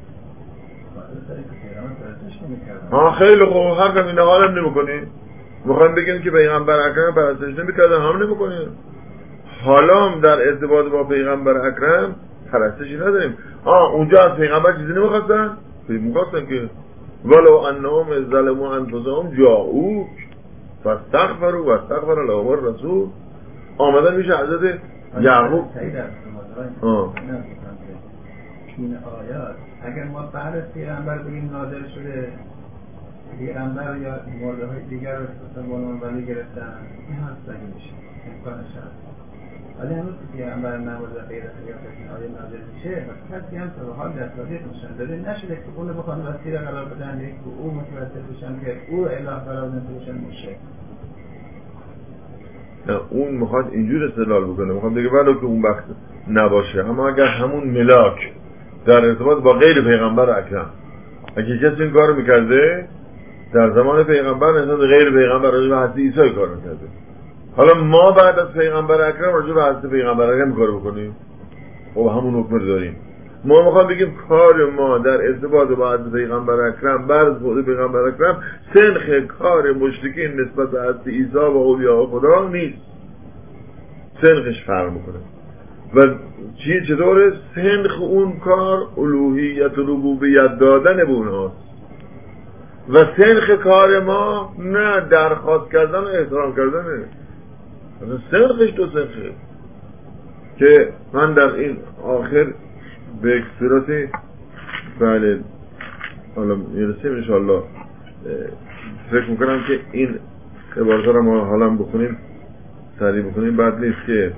خیلی خوب، هر کمی نهالم نمی کنی میخوایم بگیم که پیغمبر اکرم پرستش نمی‌کردن، هم نمی‌کنیم. حالا هم در ارتباط با پیغمبر اکرم پرستشی نداریم. اونجا از پیغمبر چیزی نمی‌خواستن؟ می‌خواستن که ولو انهم ظلموا انفسهم جاءوک فاستغفروا واستغفر لهم الرسول. آمدن میشه حضرت یعقوب
این آیات اگر ما بعد از پیغمبر بگیم نازل شده پیغمبر یا مورد های دیگر رو بانون ولی گرفتن، این هست صحیح میشه، امکانش هست. ولی هنوز پیغمبر نماز و غیر از این آیه نازل میشه و کسی هم تا به حال دستاویز نشان داده نشده که اونو بخوان وسیله قرار بدن یک که او متوسل بشن که او اله قرار نمیشن میشه.
نه اون میخواد اینجور استدلال بکنه، میخواد بگه ولو که اون وقت نباشه، اما اگر همون ملاک در ارتباط با غیر پیغمبر اکرم اگه کسی این کارو میکرده در زمان پیغمبر نسبت به غیر پیغمبر راجع به حضرت عیسی کار میکرده. حالا ما بعد از پیغمبر اکرم راجع به حضرت پیغمبر اکرم کار بکنیم؟ خب همون حکم رو داریم. ما میخوام بگیم کار ما در ارتباط با حضرت پیغمبر اکرم بعد خود پیغمبر اکرم سنخ کار مشرکین نسبت به حضرت عیسی و اولیاء خدا نیست، سنخش فرق میکنه. و چطوره؟ سنخ اون کار الوهیت و ربوبیت دادن به اونهاست و سنخ کار ما نه درخواست کردن و احترام کردنه. سنخش دو سنخه که من در این آخر به اکسپراتی بله حالا میرسیم انشاءالله فکر میکنم که این عبارت رو ما حالا بخونیم سریع بخونیم. بعد نیست که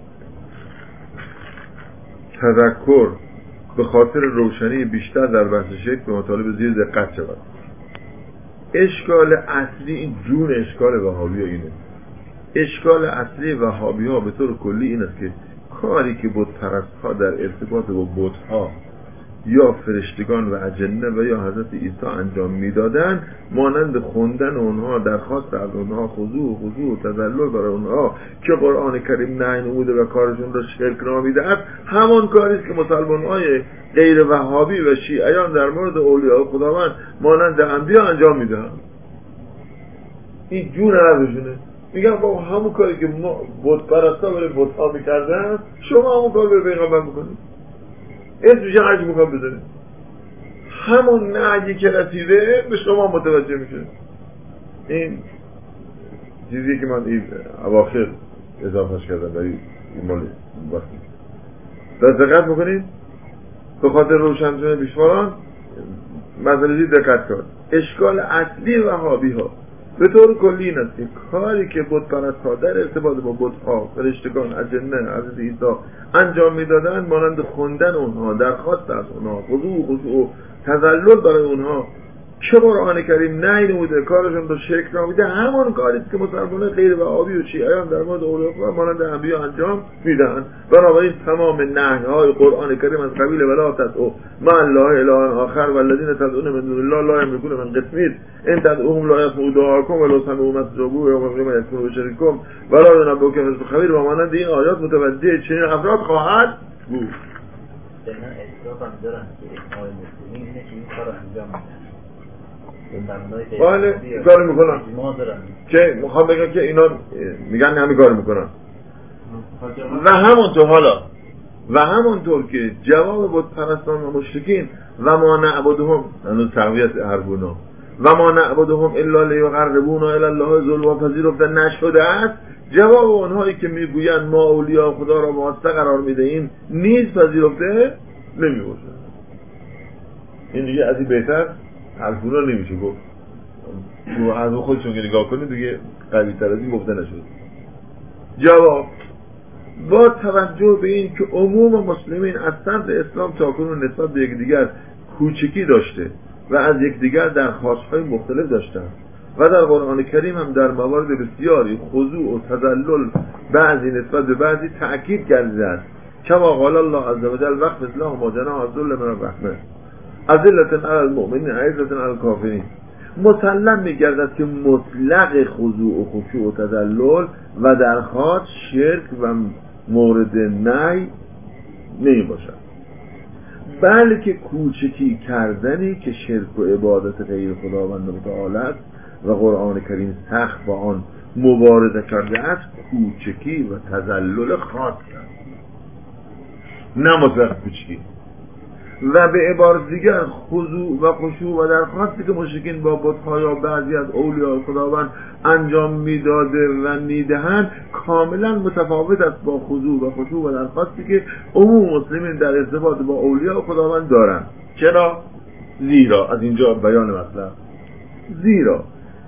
تذکر به خاطر روشنی بیشتر در بحث شکل به مطالب زیر دقت شود. اشکال اصلی این جون اشکال وهابی ها اینه. اشکال اصلی وهابی ها به طور کلی این است که کاری که بت پرست ها در ارتباط با بت ها یا فرشتگان و اجنه و یا حضرت عیسی انجام میدادن مانند خوندن اونها، درخواست از اونها، خضوع و تذلل برای اونها که قرآن کریم نهی نموده و کارشون را شرک نامیده است، همان کاری است که مسلمان های غیر وهابی و شیعیان در مورد اولیاء خداوند مانند انبیا انجام میدن. این جون حرفشونه. میگم با همون کاری که بت پرستا برای بت ها میکردن شما همون کار برای پیغمبر میکنید. اسمش هرچی میخوام بزنید، همون نهجی که رسیده به شما متوجه میشه. این چیزی که من این اواخر اضافهش کردم برای این مال وقتی دقت میکنید به خاطر روشن شدن بیشماران مسئله دقت کرد. اشکال اصلی وهابی ها به طور کلی این است که کاری که بت پرست‌ها در ارتباط با بت‌ها، فرشتگان، اجنه، حضرت عیسی انجام میدادن مانند خوندن اونها، درخواست از اونها، خضوع و تذلل برای اونها که قرآن کریم نهی نموده، کارشون رو شرک نامیده، همون کاری است که مسلمانان غیر وهابی و شیعیان در مورد اولیاء مانند انبیا انجام میدن. بنابراین تمام نهی‌های قرآن کریم از قبیل ولا تدعوا مع الله اله آخر والذین تدعون من دون الله لا یملکون من قسمیر ان تدعوهم لا یسمعوا دعاءکم ولو سمعوا ما استجابوا یوم یکفرون بشرککم ولا ینبؤک مثل خبیر. و مانند این آیات متوجه چنین افراد خواهد بود.
دقیقاً اصلاف هم دارن که آقای مسلمین اینه که این کار انجام میدن.
بله کار میکنن که میخوام بگم که اینا میگن همین کار میکنن و همونطور که جواب بت پرستان و مشرکین و ما نعبدهم هنوز تقویت هر گناه و ما نعبدهم الا لیقربونا الی الله زلفی پذیرفته نشده است، جواب اونهایی که میگویند ما اولیاء خدا را واسطه قرار میدهیم نیز پذیرفته نمیباشد. این دیگه از این بهتر حرفونا نمیشه گفت. تو از خودشون که نگاه کنید دیگه قوی تر از این گفته نشد. جواب: با توجه به این که عموم مسلمین از صدر اسلام تاکنون نسبت به یکدیگر کوچکی داشته و از یکدیگر درخواست‌های مختلف داشتند و در قرآن کریم هم در موارد بسیاری خضوع و تذلل بعضی نسبت به بعضی تأکید کرده است، کما قال الله عز وجل وقت اصلاح ما جناح الذل من الرحمه اذلة علی المؤمنین عزة علی الکافرین. مسلم می‌گردد که مطلق خضوع و خشوع و تذلل و درخواست شرک و مورد نهی نمیباشد، بلکه کوچکی کردنی که شرک و عبادت غیر خداوند متعال است و قرآن کریم سخت با آن مبارزه کرده است، کوچکی و تذلل خاص است، نه مطلق کوچکی. و به عبارت دیگر خضوع و خشوع و درخواستی که مشرکین با بت‌ها یا بعضی از اولیاء خداوند انجام میداده و میدهند کاملا متفاوت است با خضوع و خشوع و درخواستی که عموم مسلمین در ارتباط با اولیاء خداوند دارند. چرا؟ زیرا از اینجا بیان مطلب، زیرا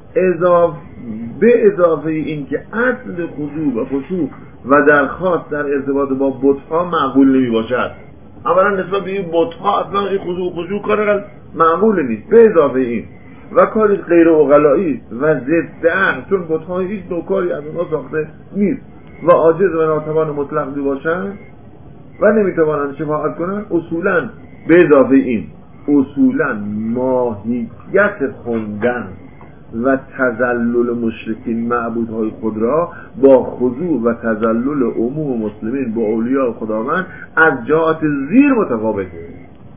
به اضافه این که اصل خضوع و خشوع و درخواست در ارتباط با بت‌ها معقول نمی باشد. اولا نسبت به این بت‌ها اصلا این خضوع و خشوع کار معقول نیست. به اضافه این و کاری غیر عقلایی و ضد عقل، چون بت‌ها هیچ نوع کاری از اونها ساخته نیست و عاجز و ناتوان مطلق باشند و نمیتوانند شفاعت کنند. اصولا به اضافه این اصولا ماهیت خوندن و تذلل مشرکین معبودهای خود را با خضوع و تذلل عموم مسلمین با اولیاء خداوند از جهات زیر متفاوته.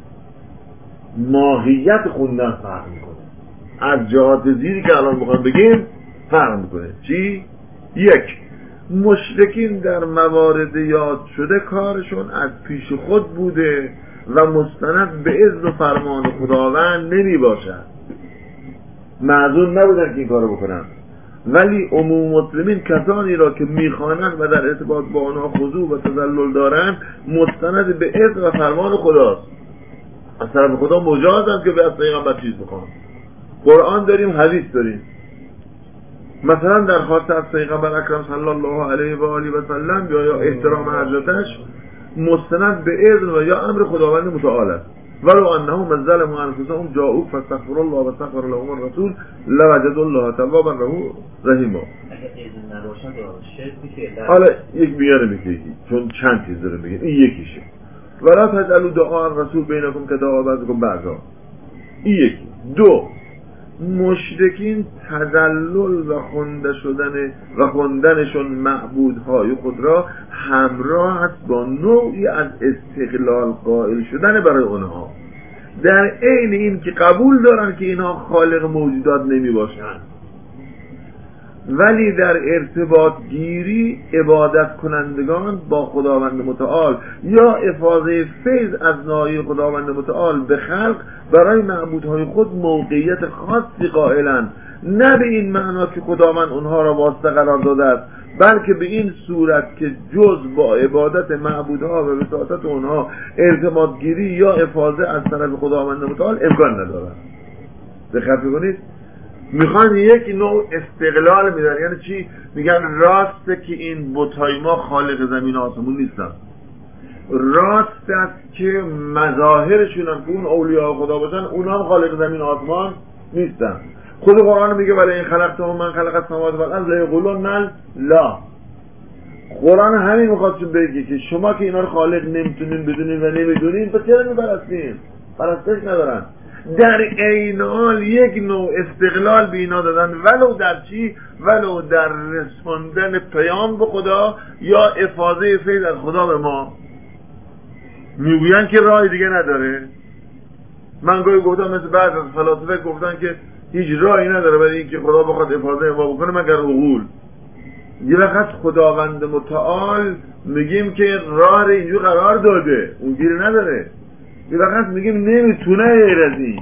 ماهیت خوندن فرق میکنه، از جهات زیری که الان میخوام بگیم فرق میکنه. چی؟ یک، مشرکین در موارد یاد شده کارشون از پیش خود بوده و مستند به اذن و فرمان خداوند نمی باشد، معذور نبودن که این کارو بکنن، ولی عموم مسلمین کسانی را که میخوانند و در ارتباط با آنها خضوع و تذلل دارند مستند به اذن و فرمان خداست. از طرف خدا مجازند که به از پیغمبر چیز بخوان. قرآن داریم، حدیث داریم. مثلا درخواست از پیغمبر اکرم صلی الله علیه و آله و سلم یا احترام حضرتش مستند به اذن و یا امر خداوند متعال است. ولو انهم من ظلموا انفسهم جاءوک فاستغفروا الله واستغفر لهم الرسول لوجدوا الله توابا رحیما. حالا یک بیانه میگه چون چند چیز داره میگه، این یکیشه. ولا تجعلوا دعاء الرسول بینکم کدعاء بعضکم بعضا، این یکی. دو، مشرکین تذلل و خواندنشون معبودهای خود را همراه است با نوعی از استقلال قائل شدن برای اونها، در عین این که قبول دارن که اینها خالق موجودات نمی باشند، ولی در ارتباط گیری عبادت کنندگان با خداوند متعال یا افاضه فیض از ناحیه خداوند متعال به خلق برای معبودهای خود موقعیت خاصی قائلند، نه به این معنا که خداوند اونها را واسطه قرار داده است، بلکه به این صورت که جز با عبادت معبودها و وساطت اونها ارتباط گیری یا افاضه از طرف خداوند متعال امکان ندارد. دقت کنید، میخوان یک نوع استقلال میدن. یعنی چی؟ میگن راسته که این بت‌های ما خالق زمین و آسمون نیستن، راست است که مظاهرشون هم که اون اولیاء خدا باشن اونا هم خالق زمین و آسمان نیستن. خود قرآن میگه ولی این خلقتهم من خلق السماوات والارض لا یقولون لا. قرآن همین میخواستون بگه که شما که اینا رو خالق نمیتونین بدونین و نمیدونین پس چرا میپرستین؟ پرستش ندارن. در عین حال یک نوع استقلال به اینا دادن، ولو در چی؟ ولو در رسوندن پیام به خدا یا افاضه فیض از خدا به ما. میگوین که راه دیگه نداره. من گاهی گفتم مثل بعض از فلاسفه گفتن که هیچ راهی نداره برای اینکه خدا بخواد افاضه ما بکنه مگر عقول. یه وقت خداوند متعال میگیم که راه اینجور قرار داده، اونجوری نداره. یه وقت میگیم نمیتونه غیر از این.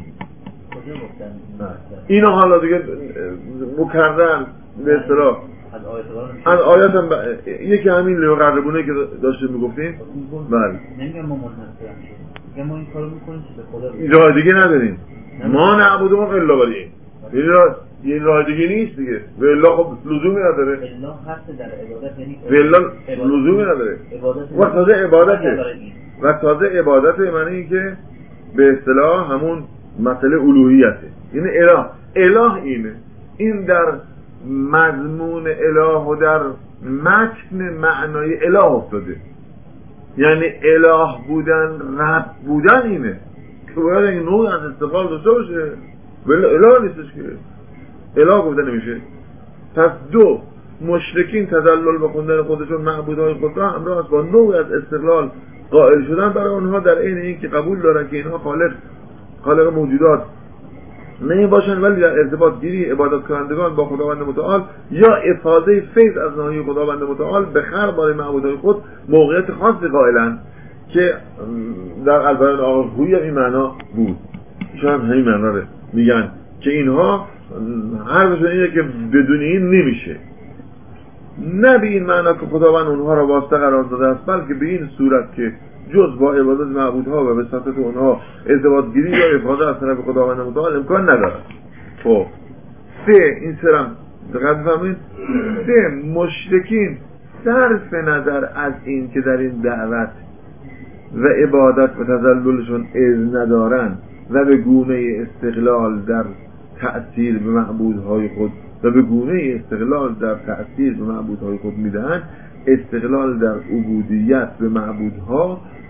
اینو حالا دیگه مکررن به اصطلاح از آیات هم یکی همین لیو قربونه که داشته میگفتیم. بله
نمیگم ما منحصر میگم ما این کارو میکنیم که به خدا
راه دیگه نداریم. ما نعبدون الا ولی این راه دیگه نیست دیگه. والله خب لزومی نداره.
الله حق در عبادت یعنی
والله لزومی نداره. و تازه عبادته. و تازه عبادت معنی این که به اصطلاح همون مسئله الوهیته. یعنی اله اینه. این در مضمون اله و در متن معنای اله افتاده. یعنی اله بودن، رب بودن اینه که باید این نوع از استقلال داشته باشه. ولی اله نیستش که اله گفته نمیشه. پس دو، مشرکین تذلل به خوندن خودشون معبودهای خود را همراه است با نوع از استقلال قائل شدن برای اونها، در عین این که قبول دارن که اینها خالق موجودات نمی باشن، ولی در ارتباط گیری عبادت کنندگان با خداوند متعال یا افاضه فیض از ناحیه خداوند متعال به خلق برای معبودهای خود موقعیت خاصی قائلن که در البیان آقای این معنا بود. شاید همین معنا رو میگن که اینها حرفشون اینه که بدون این نمیشه. نه به این معنا که خداوند اونها را واسطه قرار داده است، بلکه به این صورت که جز با عبادت معبودها و وساطت اونها ارتباط گیری یا افاضه از طرف خداوند متعال امکان ندارد. خب سه، این سرم دقت بفرمایید، سه، مشرکین صرف نظر از این که در این دعوت و عبادت و تذللشون اذن ندارن و به گونه استقلال در تأثیر به معبودهای خود و به گونه استقلال در تأثیر به معبودهای خود میدهند، استقلال در عبودیت به معبودها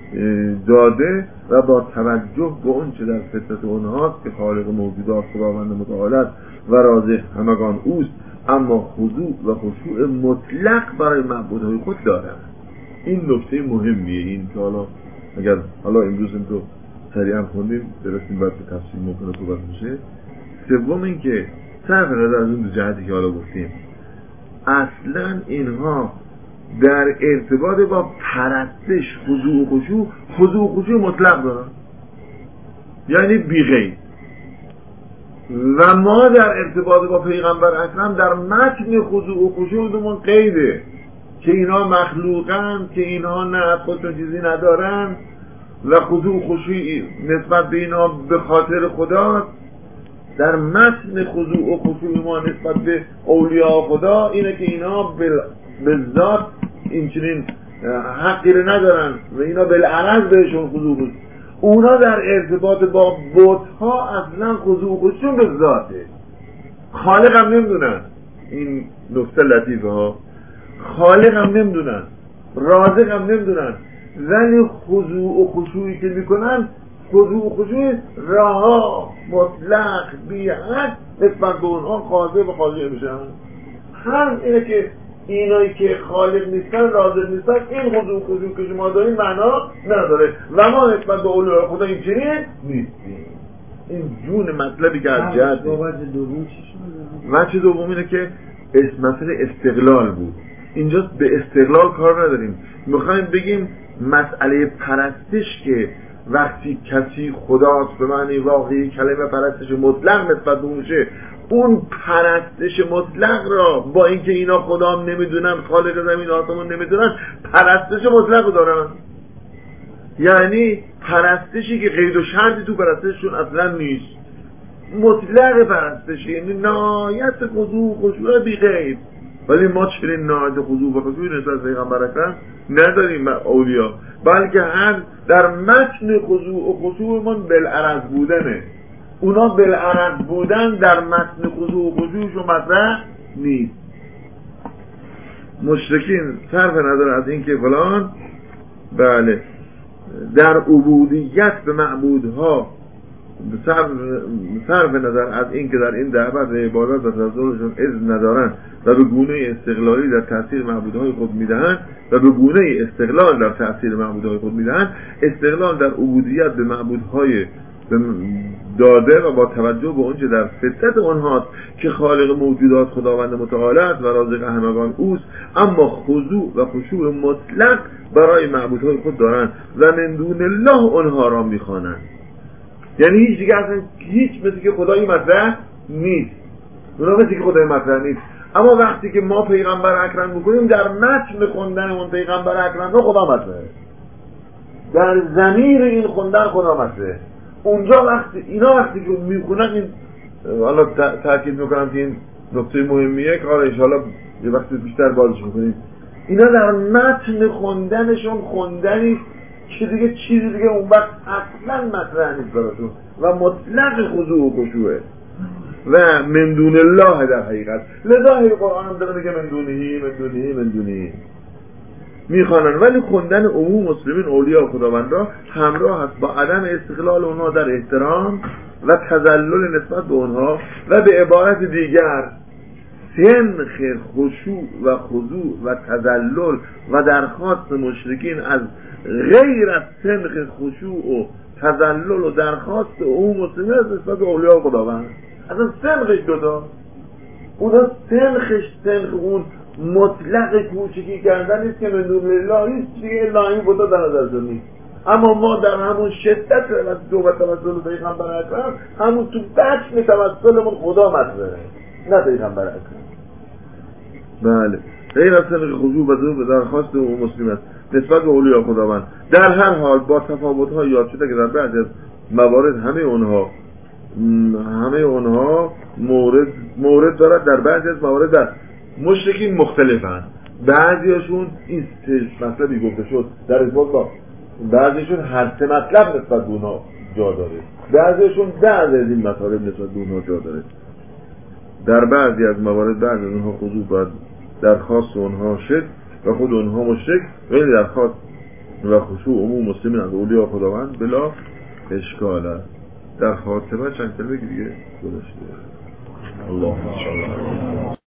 داده و با توجه به اون چه در فطرت اونهاست که خالق موجودات خداوند متعال است و رازق همگان اوست، اما خضوع و خشوع مطلق برای معبودهای خود دارند. این نکته مهمیه. این که حالا امروز این رو سریعا خوندیم، درستیم باید به تفصیل ممکنه صحبت میشه. سوم این که صرف نظر از اون دو جهتی که حالا گفتیم، اصلا اینها در ارتباط با پرستش خضوع و خشوع مطلق دارن، یعنی بی غیر. و ما در ارتباط با پیغمبر اکرم در متن خضوع و خشوعمون قیده که اینا مخلوقن، که اینا نه از خودشون چیزی ندارن و خضوع و خشوع نسبت به اینا به خاطر خدا. در متن خضوع و خشوع ما نسبت به اولیاء خدا اینه که اینا به ذات این چنین حقی رو ندارن و اینا بالعرض بهشون خضوع و خشوع. اونا در ارتباط با بت‌ها اصلا خضوع و خشوع به ذاته، خالق هم نمیدونن. این نکته لطیفه ها، خالق هم نمیدونن، رازق هم نمیدونن، ولی خضوع و خشوعی که میکنن خضوع و خشوع رها مطلق بی حد نسبت به اونها خاضع و خاضع میشن. هم اینه که اینایی که خالق نیستن، رازق نیستن، این خضوع و خشوع که شما دارین معنا نداره و ما نسبت به اولیاء خدا این چنین نیستیم. این جون مطلبی که از جهت وجه دوم اینه که مسئله استقلال بود. اینجا به استقلال کار نداریم، میخوایم بگیم مسئله پرستش که وقتی کسی خداست به معنی واقعی کلمه پرستش مطلق نسبت به اونشه، اون پرستش مطلق را با اینکه اینا خدا هم نمیدونن، خالق زمین آسمان نمیدونن، پرستش مطلق دارن. یعنی پرستشی که قید و شرطی تو پرستششون اصلا نیست، مطلق پرستشی، یعنی نهایت خضوع و خشوع بی غیر. ولی ما چنین نهایت خضوع و خشوع نسبت به پیغمبر اکرم نداریم اولیا، بلکه هر در متن خضوع و خشوعمون بالعرض بودنه. اونا بالعرض بودن در متن خضوع و خشوعشون مطرح نیست. مشرکین صرف نظر از این که فلان، بله، در عبودیت به معبودها صرف نظر از این که در این دعوت و عبادت و تنزلشون اذن ندارن و به گونه استقلالی در تأثیر معبودهای خود میدهند و به گونه استقلال در تأثیر معبودهای خود میدهند، استقلال در عبودیت به معبودهای داده و با توجه به اونچه در فطرت اونهاست که خالق موجودات خداوند متعال است و رازق همگان اوست، اما خضوع و خشوع مطلق برای معبودهای خود دارند و من دون الله اونها را میخوانند. یعنی هیچ دیگه اصلا هیچ مثل که خدایی مطرح نیست، اونا مثل که خدایی مطرح نیست. اما وقتی که ما پیغمبر اکرم میکنیم، در متن خوندن اون پیغمبر اکرم رو خدا مطرحه، در ضمیر این خوندن خدا مطرحه. اونجا وقتی که میخونن، این حالا تاکید میکنم که این نکته مهمیه که حالا انشاءالله یه وقتی بیشتر بازش میکنیم، اینا در متن خوندنشون خوندنی که دیگه چیزی دیگه اون وقت اصلا مطرح نیست براتون و مطلق خضوع و خشوعه و من دون الله در حقیقت. لذا قرآن هم داره میگه من دونهی میخوانن، ولی خوندن عموم مسلمین اولیاء خداوند را همراه است با عدم استقلال اونها در احترام و تذلل نسبت به اونها و به عبارت دیگر سنخ خشوع و خضوع و تذلل و درخواست مشرکین از غیر از سنخ خشوع و تذلل و درخواست عموم مسلمین از نسبت به اولیاء خداوند. اصلا سنخش دوتا، اونا سنخ اون مطلق کوچکی کردن نیست که من دون الله هیچ چیزی الا این بودا در نظر نیست. اما ما در همون شدت و توسل پیغمبر اکرم، همون تو بچن توسلمون خدا مطرحه، نه پیغمبر اکرم. بله، غیر از سنخ خضوع و درخواست عموم مسلمین است نسبت به اولیاء خداوند. در هر حال با تفاوت‌ها یاد شده که در بعضی از موارد همه اونها مورد دارد، در بعضی از موارد در مشرکین مختلفن. بعضیاشون این مطلبی گفته شد در ارتباط با بعضیشون هر سه مطلب نسبت به اونها جا داره، بعضیاشون بعضی از این مطالب نسبت به اونها جا داره. در بعضی از موارد بعضی از اونها خضوع باید درخواست اونها شد و خود اونها مشرک، ولی درخواست و خشوع عموم مسلمین از اولیا خداوند بلا اشکال است. در خاتمه چند کلمه دیگه گذاشته. الله ان شاء الله.